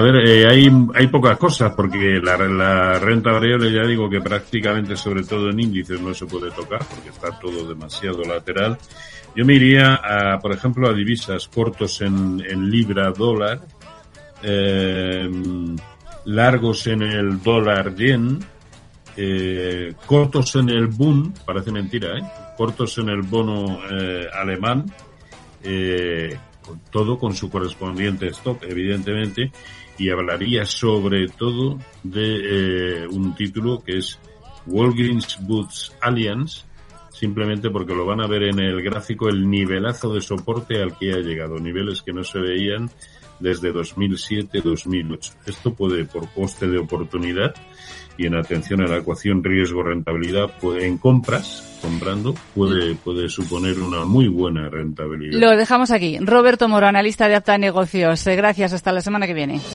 ver, hay pocas cosas, porque la renta variable, ya digo que prácticamente, sobre todo en índices, no se puede tocar, porque está todo demasiado lateral. Yo me iría por ejemplo, a divisas cortos en libra dólar, largos en el dólar yen, cortos en el Bund, parece mentira, cortos en el bono alemán, todo con su correspondiente stop, evidentemente, y hablaría sobre todo de un título que es Walgreens Boots Alliance, simplemente porque lo van a ver en el gráfico el nivelazo de soporte al que ha llegado, niveles que no se veían desde 2007-2008. Esto puede, por coste de oportunidad y en atención a la ecuación riesgo-rentabilidad, en comprando, puede suponer una muy buena rentabilidad. Lo dejamos aquí. Roberto Moro, analista de Apta Negocios. Gracias, hasta la semana que viene.